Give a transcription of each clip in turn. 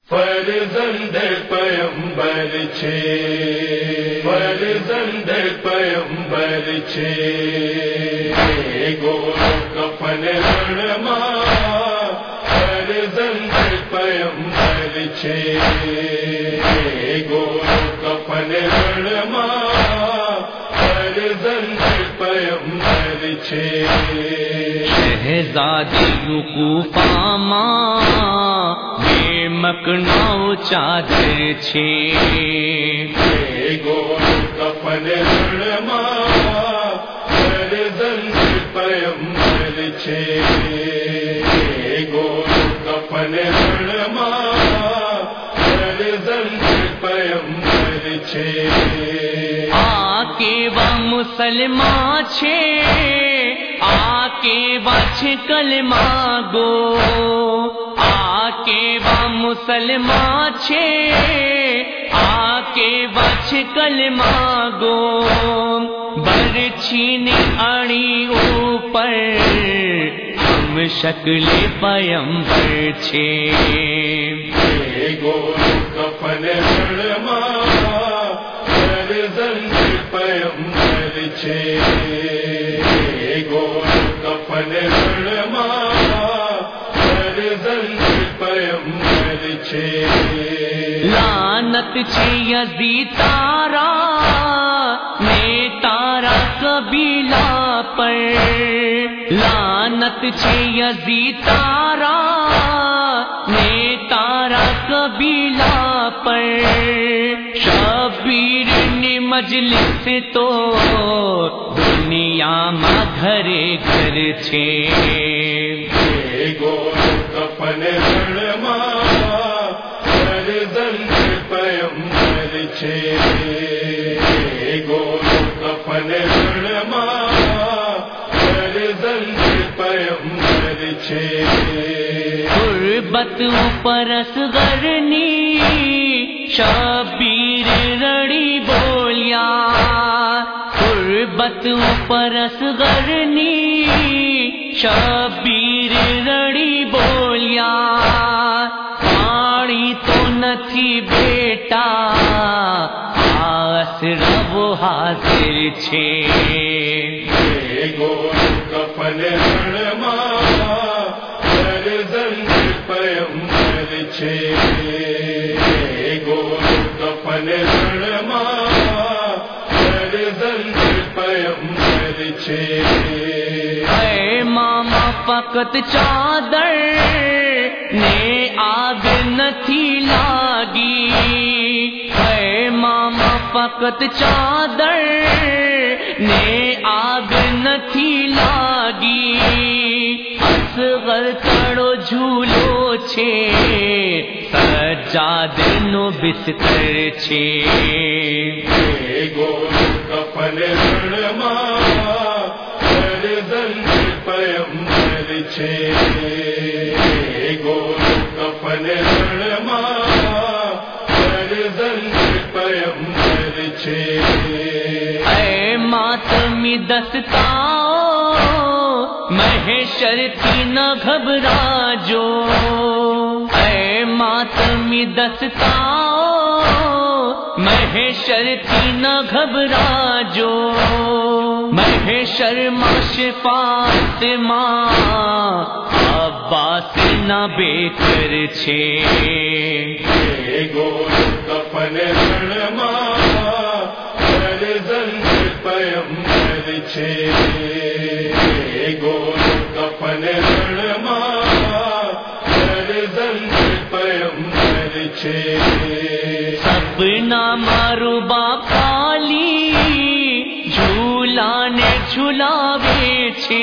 فرزند پیمبر چھے فرزند پیمبر چھے گورو کفن رنما فرزند پیمبر چھے گورو کفن رنما فرزند پیمبر چھے شہزادی یوسف ماں مکناؤ چادر چھے گورو کفن رنما فرزند پیمبر چھے گورو کفن رنما فرزند پیمبر چھے آکے وہ مسلمان چھے آکے وچھ کلمہ گو آکے وہ مسلمان چھے آکے وچھ کلمہ گو برچھینی اڑی اوپر ہم شکل پیمبر چھے گورو کفن رنما فرزند پیمبر چھے گورو کفن رنما فرزند پیمبر چھے لعنت چھے یزید تارا نے تارا قبیلہ پر لعنت چھے یزید تارا نے تارا قبیلہ پر شبیر نے مجلس تو دنیا میں گھرے گھر چھے گورو کفن رنما فرزند پیمبر چھے گورو کفن رنما فرزند پیمبر چھے غربت اوپر اصغرنی شبیر رڑی بولیا غربت اوپر اصغرنی شبیر رڑی بولیا پانی تو نتھی بیٹا آسرا وہ حاضر چھے گورو کفن رنما فرزند پیمبر چھے گورو کفن رنما فرزند پیمبر چھے اے ماما فقط چادر نے آگ نتھی لاگی اے ماما فقط چادر نے آگ نتھی لاگی اصغر کڑو جھولو چھے سجاد نو بستر چھے گورو کفن رنما فرزند پیمبر چھے گورو کفن رنما فرزند پیمبر چھے اے ماتمی دستاؤ محشر تھی نہ گھبرا جو اے ماتمی دستاؤ محشر تھی نہ گھبرا جو محشر ماں شفاعت ماں عباس نہ بے کر چھے گورو کفن رنما فرزند پیمبر چھے گورو کفن رنما فرزند پیمبر چھے سپنا مارو باپالی جھولانے جھلاوے چھے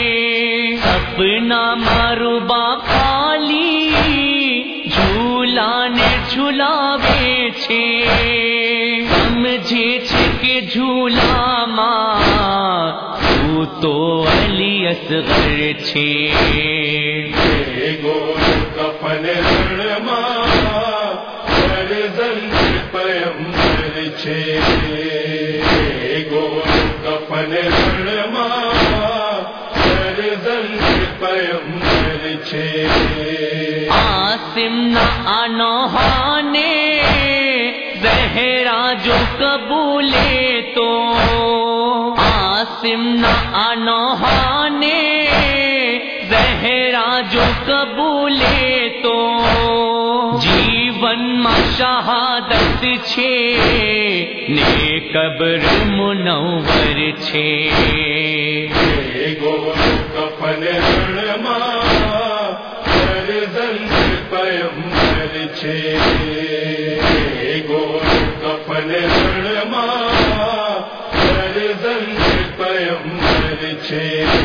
سپنا مارو باپالی جھولانے جھلاوے چھے سمجھے چھے کہ جھولا ماں تو علی اصغر چھے گورو کفن رنما فرزند پیمبر چھے گورو کفن رنما فرزند پیمبر چھے عاصم نہ انوہانے زہرا جو قبولے تو عاصم نہ انوہانے زہرا جو قبولے تو جیون ما شہادت چھے نے قبر منور چھے گولو کفن رنما فرزند پیمبر چھے گولو کفن رنما فرزند پیمبر چھے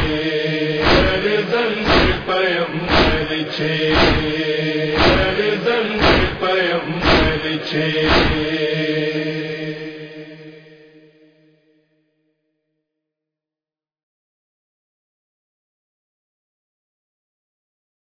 فرزند پیمبر چھے فرزند پیمبر چھے